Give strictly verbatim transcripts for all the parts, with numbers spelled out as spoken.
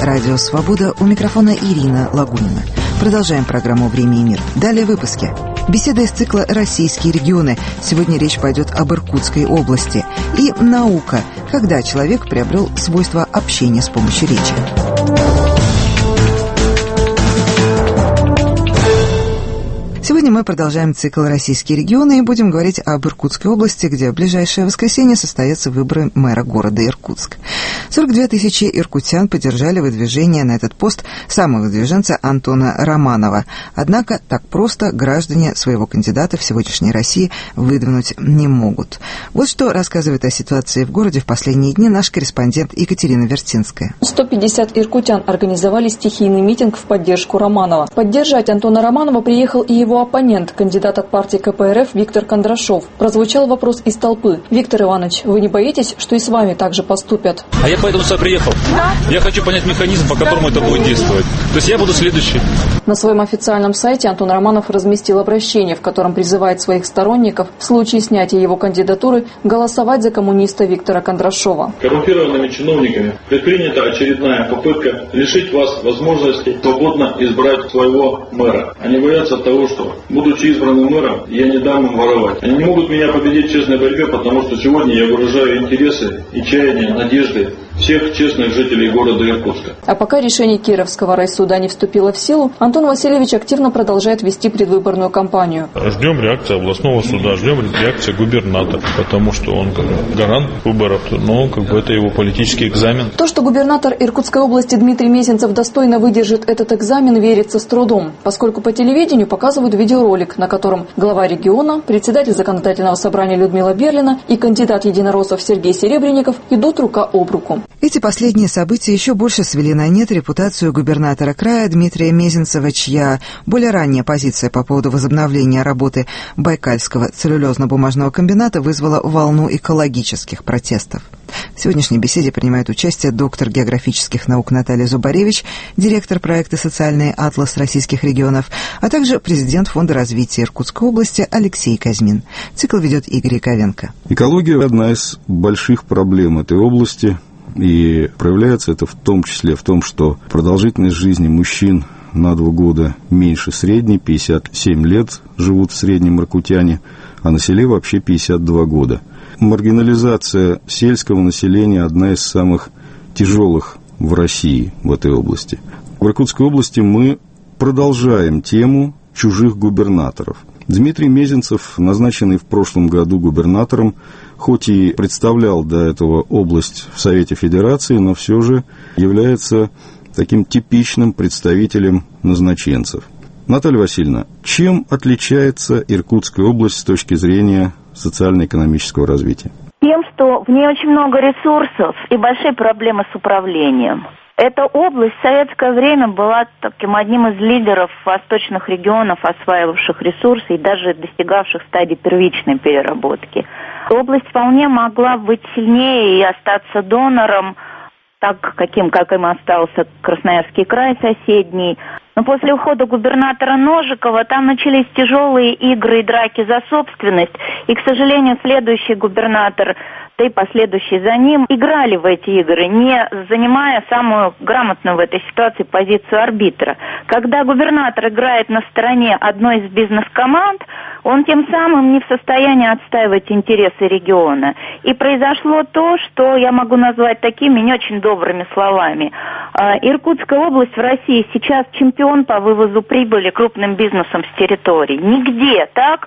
Радио «Свобода», у микрофона Ирина Лагунина. Продолжаем программу «Время и мир». Далее выпуски. Беседа из цикла «Российские регионы». Сегодня речь пойдет об Иркутской области. И наука. Когда человек приобрел свойство общения с помощью речи. Сегодня мы продолжаем цикл «Российские регионы» и будем говорить об Иркутской области, где в ближайшее воскресенье состоятся выборы мэра города Иркутск. сорок две тысячи иркутян поддержали выдвижение на этот пост самого выдвиженца Антона Романова. Однако так просто граждане своего кандидата в сегодняшней России выдвинуть не могут. Вот что рассказывает о ситуации в городе в последние дни наш корреспондент Екатерина Вертинская. сто пятьдесят иркутян организовали стихийный митинг в поддержку Романова. Поддержать Антона Романова приехал и его оппонент, кандидат от партии ка пэ эр эф Виктор Кондрашов. Прозвучал вопрос из толпы. Виктор Иванович, вы не боитесь, что и с вами так же поступят? А я поэтому сюда приехал. Я хочу понять механизм, по которому это будет действовать. То есть я буду следующий. На своем официальном сайте Антон Романов разместил обращение, в котором призывает своих сторонников в случае снятия его кандидатуры голосовать за коммуниста Виктора Кондрашова. Коррумпированными чиновниками предпринята очередная попытка лишить вас возможности свободно избрать своего мэра. Они боятся того, что, будучи избранным мэром, я не дам им воровать. Они не могут меня победить в честной борьбе, потому что сегодня я выражаю интересы и чаяния, надежды всех честных жителей города Иркутска. А пока решение Кировского райсуда не вступило в силу, Антон Васильевич активно продолжает вести предвыборную кампанию. Ждем реакции областного суда, ждем реакции губернатора, потому что он как бы гарант выборов, но как бы это его политический экзамен. То, что губернатор Иркутской области Дмитрий Мезенцев достойно выдержит этот экзамен, верится с трудом, поскольку по телевидению показывают видеоролик, на котором глава региона, председатель законодательного собрания Людмила Берлина и кандидат единороссов Сергей Серебренников идут рука об руку. Эти последние события еще больше свели на нет репутацию губернатора края Дмитрия Мезенцева, чья более ранняя позиция по поводу возобновления работы Байкальского целлюлезно-бумажного комбината вызвала волну экологических протестов. В сегодняшней беседе принимает участие доктор географических наук Наталья Зубаревич, директор проекта «Социальный атлас российских регионов», а также президент Фонда развития Иркутской области Алексей Казьмин. Цикл ведет Игорь Яковенко. Экология – одна из больших проблем этой области. И проявляется это в том числе в том, что продолжительность жизни мужчин на два года меньше средней, пятьдесят семь лет живут в среднем иркутяне, а на селе вообще пятьдесят два года. Маргинализация сельского населения – одна из самых тяжелых в России в этой области. В Иркутской области мы продолжаем тему чужих губернаторов. Дмитрий Мезенцев, назначенный в прошлом году губернатором, хоть и представлял до этого область в Совете Федерации, но все же является таким типичным представителем назначенцев. Наталья Васильевна, чем отличается Иркутская область с точки зрения социально-экономического развития? Тем, что в ней очень много ресурсов и большие проблемы с управлением. Эта область в советское время была таким одним из лидеров восточных регионов, осваивавших ресурсы и даже достигавших стадии первичной переработки. Область вполне могла быть сильнее и остаться донором, так каким, каким остался Красноярский край соседний. Но после ухода губернатора Ножикова там начались тяжелые игры и драки за собственность. И, к сожалению, следующий губернатор, да и последующие за ним, играли в эти игры, не занимая самую грамотную в этой ситуации позицию арбитра. Когда губернатор играет на стороне одной из бизнес-команд, он тем самым не в состоянии отстаивать интересы региона. И произошло то, что я могу назвать такими не очень добрыми словами. Иркутская область в России сейчас чемпион по вывозу прибыли крупным бизнесом с территорий. Нигде так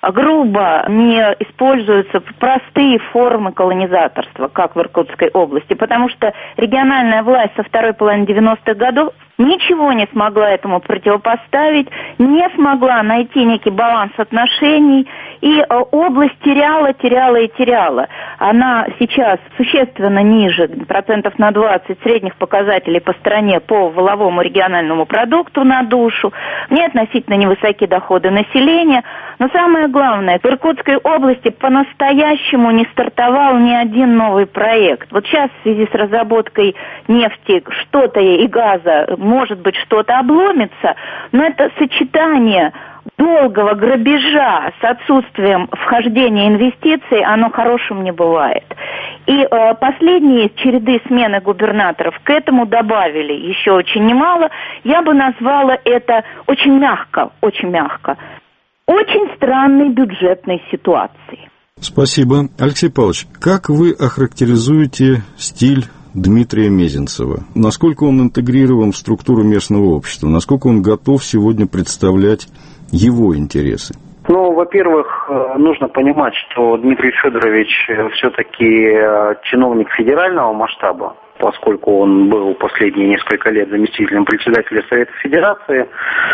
грубо не используются простые формы колонизаторства, как в Иркутской области, потому что региональная власть со второй половины девяностых годов ничего не смогла этому противопоставить, не смогла найти некий баланс отношений, и область теряла, теряла и теряла. Она сейчас существенно ниже, процентов на двадцать средних показателей по стране по валовому региональному продукту на душу, не относительно невысокие доходы населения, но самое главное, в Иркутской области по-настоящему не стартовал ни один новый проект. Вот сейчас в связи с разработкой нефти что-то и газа, может быть, что-то обломится, но это сочетание долгого грабежа с отсутствием вхождения инвестиций, оно хорошим не бывает. И э, последние череды смены губернаторов к этому добавили еще очень немало. Я бы назвала это очень мягко, очень мягко. Очень странной бюджетной ситуацией. Спасибо. Алексей Павлович, как вы охарактеризуете стиль Дмитрия Мезенцева? Насколько он интегрирован в структуру местного общества? Насколько он готов сегодня представлять его интересы? Ну, во-первых, нужно понимать, что Дмитрий Федорович все-таки чиновник федерального масштаба, поскольку он был последние несколько лет заместителем председателя Совета Федерации,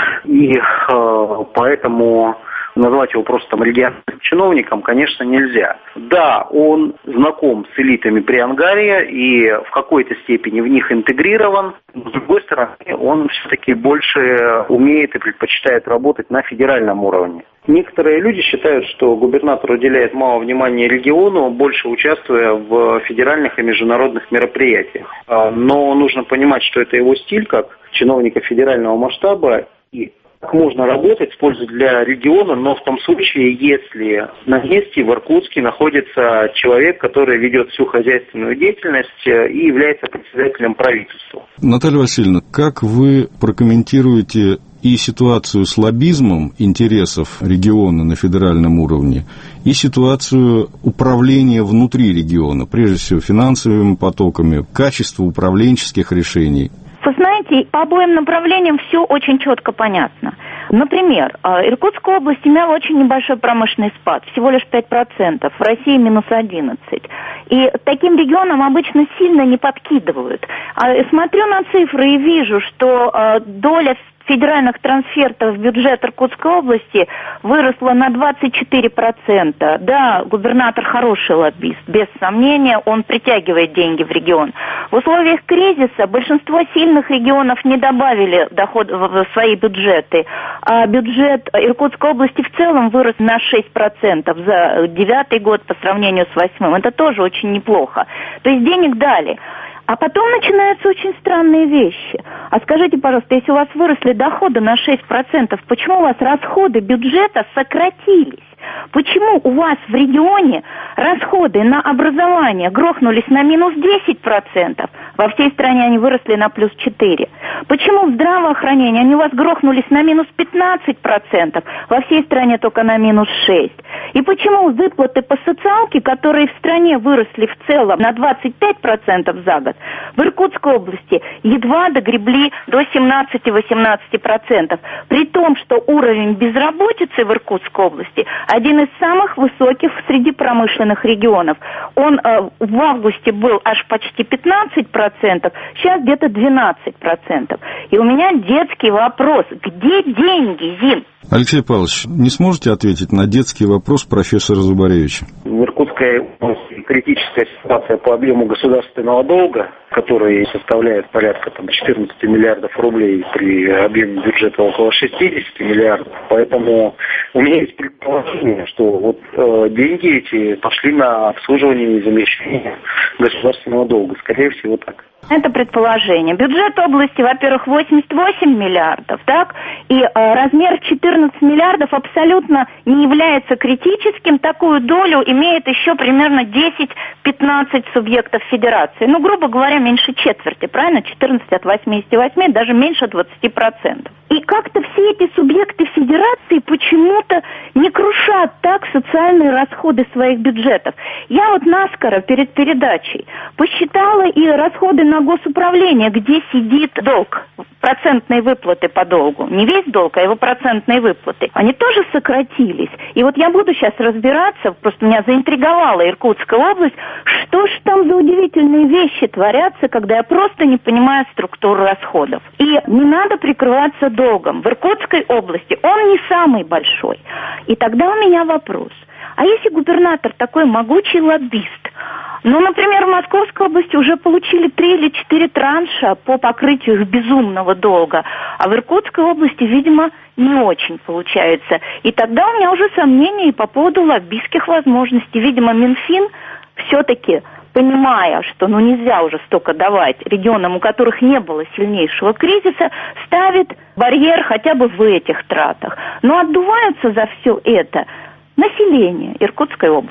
и э, поэтому назвать его просто там региональным чиновником, конечно, нельзя. Да, он знаком с элитами Приангария и в какой-то степени в них интегрирован, но с другой стороны, он все-таки больше умеет и предпочитает работать на федеральном уровне. Некоторые люди считают, что губернатор уделяет мало внимания региону, больше участвуя в федеральных и международных мероприятиях. Но нужно понимать, что это его стиль как чиновника федерального масштаба, и как можно работать с пользой для региона, но в том случае, если на месте в Иркутске находится человек, который ведет всю хозяйственную деятельность и является председателем правительства. Наталья Васильевна, как вы прокомментируете и ситуацию с лоббизмом интересов региона на федеральном уровне, и ситуацию управления внутри региона, прежде всего финансовыми потоками, качество управленческих решений? Вы знаете, по обоим направлениям все очень четко понятно. Например, Иркутская область имела очень небольшой промышленный спад, всего лишь пять процентов, в России минус одиннадцать процентов. И таким регионам обычно сильно не подкидывают. Смотрю на цифры и вижу, что доля федеральных трансфертов в бюджет Иркутской области выросла на двадцать четыре процента. Да, губернатор хороший лоббист, без сомнения, он притягивает деньги в регион. В условиях кризиса большинство сильных регионов не добавили доход в свои бюджеты, а бюджет Иркутской области в целом вырос на шесть процентов за девятый год по сравнению с восьмым. Это тоже очень неплохо. То есть денег дали. А потом начинаются очень странные вещи. А скажите, пожалуйста, если у вас выросли доходы на шесть процентов, почему у вас расходы бюджета сократились? Почему у вас в регионе расходы на образование грохнулись на минус десять процентов, во всей стране они выросли на плюс четыре процента? Почему в здравоохранении они у вас грохнулись на минус пятнадцать процентов, во всей стране только на минус шесть процентов? И почему выплаты по социалке, которые в стране выросли в целом на двадцать пять процентов за год, в Иркутской области едва догребли до семнадцать-восемнадцать процентов, при том, что уровень безработицы в Иркутской области один из самых высоких среди промышленных регионов. Он э, в августе был аж почти пятнадцать процентов, сейчас где-то двенадцать процентов. И у меня детский вопрос: где деньги, Зин? Алексей Павлович, не сможете ответить на детский вопрос профессора Зубаревича? В Иркутской области критическая ситуация по объему государственного долга, который составляет порядка там, четырнадцать миллиардов рублей при объеме бюджета около шестьдесят миллиардов. Поэтому у меня есть предположение, что вот э, деньги эти пошли на обслуживание и замещение государственного долга. Скорее всего, так. Это предположение. Бюджет области, во-первых, восемьдесят восемь миллиардов, так? И э, размер четырнадцать миллиардов абсолютно не является критическим. Такую долю имеет еще примерно десять-пятнадцать субъектов федерации. Ну, грубо говоря, меньше четверти, правильно? четырнадцать от восьмидесяти восьми, даже меньше двадцати процентов. И как-то все эти субъекты федерации почему-то не крушат так социальные расходы своих бюджетов. Я вот наскоро перед передачей посчитала и расходы на госуправление, где сидит долг, процентные выплаты по долгу. Не весь долг, а его процентные выплаты. Они тоже сократились. И вот я буду сейчас разбираться, просто меня заинтриговала Иркутская область, что ж там за удивительные вещи творятся, когда я просто не понимаю структуру расходов. И не надо прикрываться долгом. В Иркутской области он не самый большой. И тогда у меня вопрос. А если губернатор такой могучий лоббист, ну, например, в Московской области уже получили три или четыре транша по покрытию их безумного долга, а в Иркутской области, видимо, не очень получается. И тогда у меня уже сомнения и по поводу лоббистских возможностей. Видимо, Минфин все-таки, понимая, что ну нельзя уже столько давать регионам, у которых не было сильнейшего кризиса, ставит барьер хотя бы в этих тратах. Но отдуваются за все это население Иркутской области.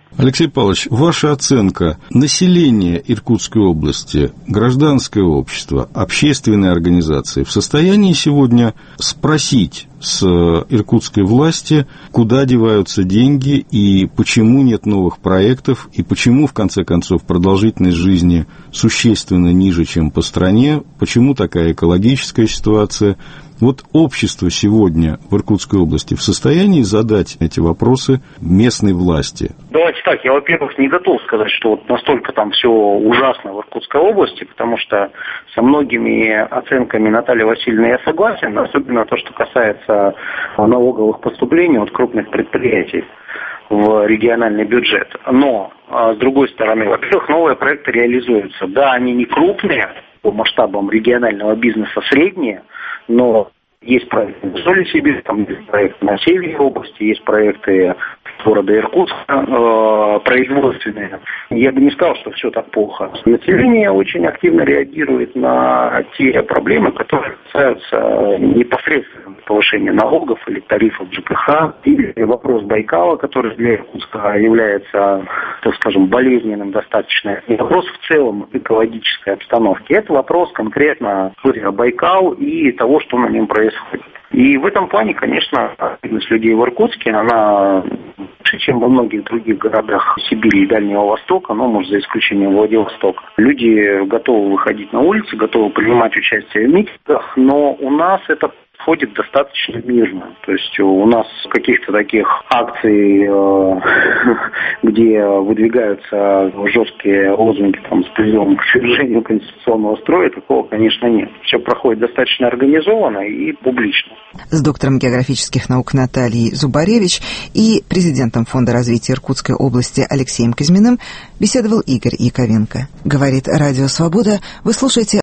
Алексей Павлович, ваша оценка: население Иркутской области, гражданское общество, общественные организации в состоянии сегодня спросить с иркутской власти, куда деваются деньги и почему нет новых проектов, и почему, в конце концов, продолжительность жизни существенно ниже, чем по стране, почему такая экологическая ситуация? Вот общество сегодня в Иркутской области в состоянии задать эти вопросы местной власти? Давайте так, я, во-первых, не готов сказать, что вот настолько там все ужасно в Иркутской области, потому что со многими оценками Натальи Васильевны я согласен, особенно то, что касается налоговых поступлений от крупных предприятий в региональный бюджет. Но, с другой стороны, во-первых, новые проекты реализуются. Да, они не крупные по масштабам регионального бизнеса, средние, но есть проекты в Соле-Сибирь, там есть проекты на севере области, есть проекты города Иркутска, э, производственные. Я бы не сказал, что все так плохо. Население очень активно реагирует на те проблемы, которые касаются непосредственно повышения налогов или тарифов ЖКХ, или вопрос Байкала, который для Иркутска является, так скажем, болезненным достаточно, и вопрос в целом экологической обстановки. Это вопрос конкретно Байкал и того, что на нем происходит. И в этом плане, конечно, активность людей в Иркутске, она лучше, чем во многих других городах Сибири и Дальнего Востока, ну, может, за исключением Владивостока. Люди готовы выходить на улицы, готовы принимать участие в митингах, но у нас это входит достаточно мирно. То есть у нас каких-то таких акций, где выдвигаются жесткие лозунги там, с призывом к свержению конституционного строя, такого, конечно, нет. Все проходит достаточно организованно и публично. С доктором географических наук Натальей Зубаревич и президентом Фонда развития Иркутской области Алексеем Казьминым беседовал Игорь Яковенко. Говорит Радио Свобода. Вы слушаете